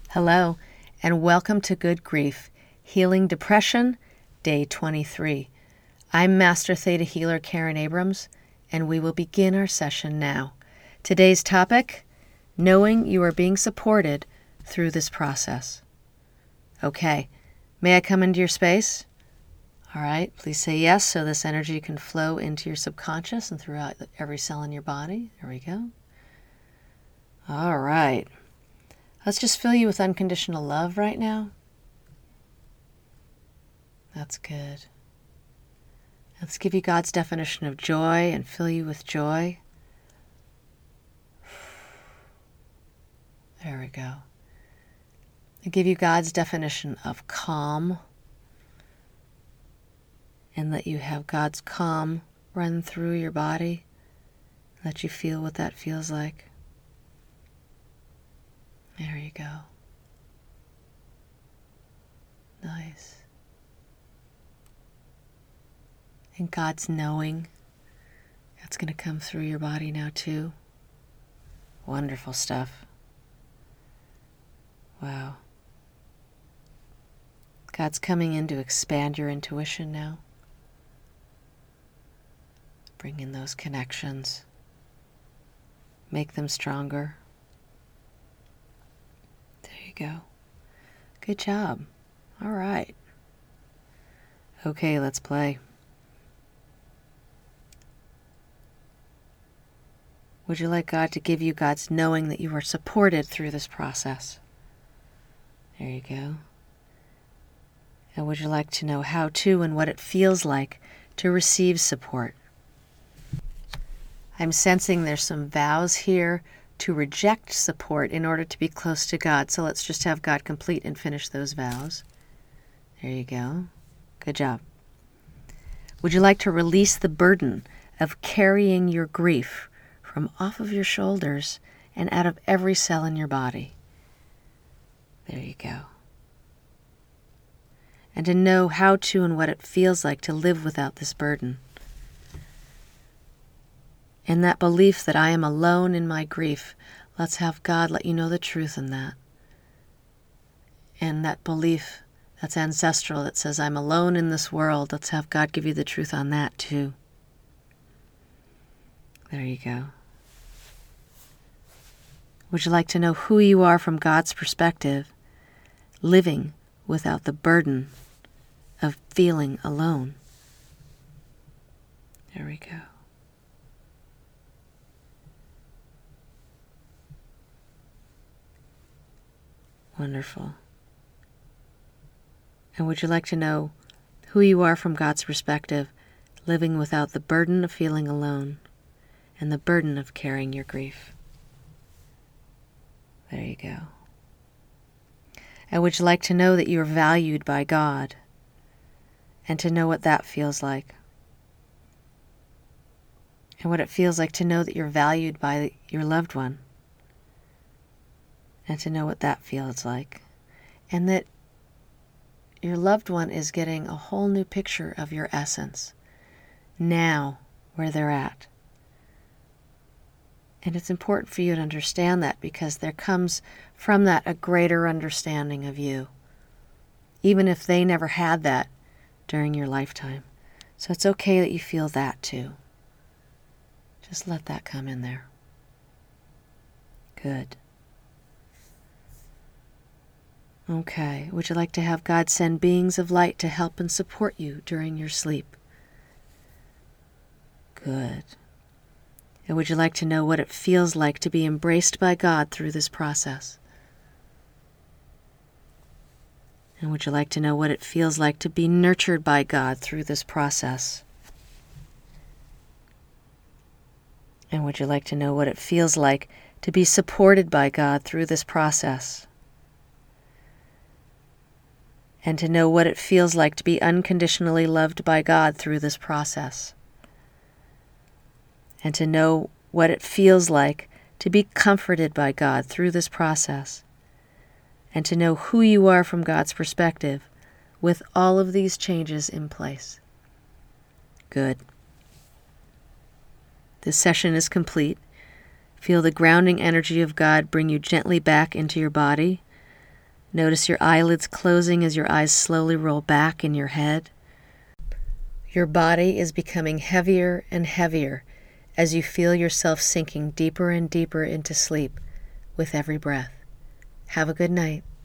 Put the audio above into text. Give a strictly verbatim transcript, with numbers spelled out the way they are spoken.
Hello, and welcome to Good Grief, Healing Depression, Day twenty-three. I'm Master Theta Healer Karen Abrams, and we will begin our session now. Today's topic, knowing you are being supported through this process. Okay, may I come into your space? All right, please say yes so this energy can flow into your subconscious and throughout every cell in your body. There we go. All right. Let's just fill you with unconditional love right now. That's good. Let's give you God's definition of joy and fill you with joy. There we go. I give you God's definition of calm, and let you have God's calm run through your body. Let you feel what that feels like. There you go. Nice. And God's knowing, that's going to come through your body now too. Wonderful stuff. Wow. God's coming in to expand your intuition now. Bring in those connections. Make them stronger. There you go. Good job. All right. Okay, let's play. Would you like God to give you God's knowing that you are supported through this process? There you go. And would you like to know how to and what it feels like to receive support? I'm sensing there's some vows here to reject support in order to be close to God. So let's just have God complete and finish those vows. There you go. Good job. Would you like to release the burden of carrying your grief from off of your shoulders and out of every cell in your body? There you go. And to know how to and what it feels like to live without this burden. In that belief that I am alone in my grief, let's have God let you know the truth in that. And that belief that's ancestral that says I'm alone in this world, let's have God give you the truth on that too. There you go. Would you like to know who you are from God's perspective, living without the burden of feeling alone? There we go. Wonderful. And would you like to know who you are from God's perspective, living without the burden of feeling alone and the burden of carrying your grief? There you go. And would you like to know that you are valued by God and to know what that feels like? And what it feels like to know that you're valued by your loved one. And to know what that feels like. And that your loved one is getting a whole new picture of your essence now, where they're at. And it's important for you to understand that because there comes from that a greater understanding of you, even if they never had that during your lifetime. So it's okay that you feel that too. Just let that come in there. Good. Okay, would you like to have God send beings of light to help and support you during your sleep? Good. And would you like to know what it feels like to be embraced by God through this process? And would you like to know what it feels like to be nurtured by God through this process? And would you like to know what it feels like to be supported by God through this process? And to know what it feels like to be unconditionally loved by God through this process. And to know what it feels like to be comforted by God through this process. And to know who you are from God's perspective with all of these changes in place. Good. This session is complete. Feel the grounding energy of God bring you gently back into your body. Notice your eyelids closing as your eyes slowly roll back in your head. Your body is becoming heavier and heavier as you feel yourself sinking deeper and deeper into sleep with every breath. Have a good night.